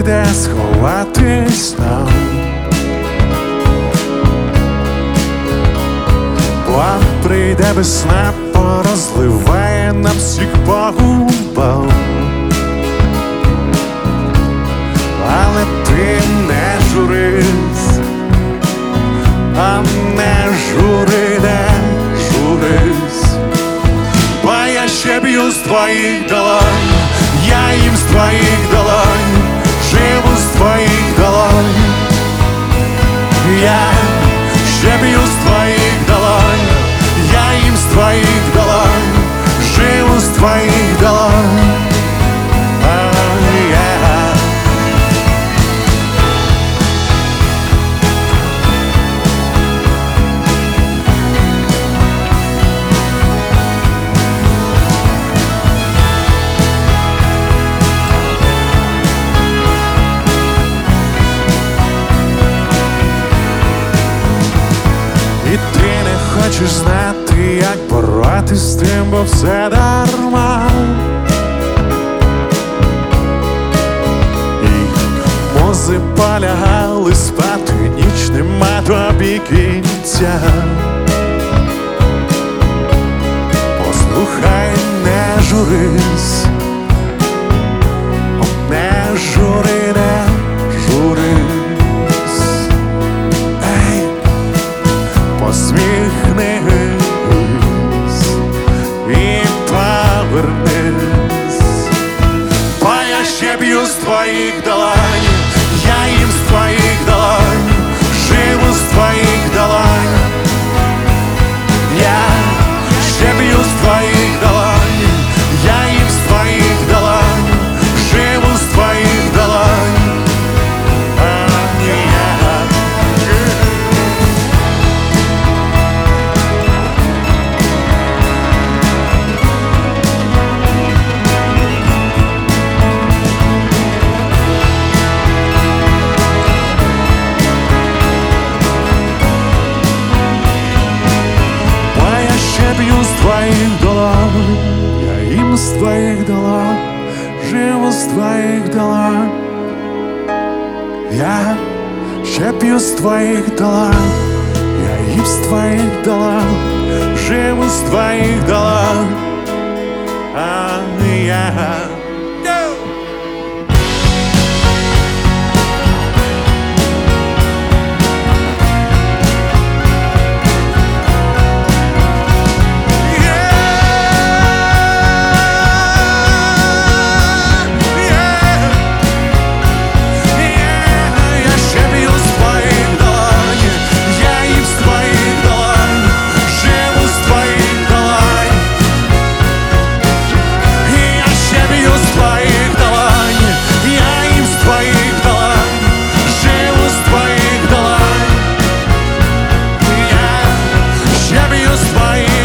де сховатись нам. План прийде весна, порозливає нам всіх по губам. Але ти не журись, а не жури, не журись. Бо я ще б'ю з твоїх долонь, я їм з твоїх долонь, живу з твоїх долонь. Я ще б'ю з твоїх долонь, я їм з твоїх долонь, живу з твоїх долонь. І ти не хочеш знати, як боротись з тим, бо все дарма. І музи полягали спати, ніч нема тобі кінця. Послухай, не журись, не жури, не журись. Посміхнись і повернись. Бо я ще б'ю з твоїх долонь, я їм з твоїх долонь, живу з твоїх долонь. Я ще б'ю з твоїх долонь, я їм з твоїх долонь, живу з твоїх долонь. Твоїх долонь, я їм з твоїх долонь, живу з твоїх долонь. Я ще п'ю з твоїх долонь, я їм з твоїх долонь, живу з твоїх долонь. Твоих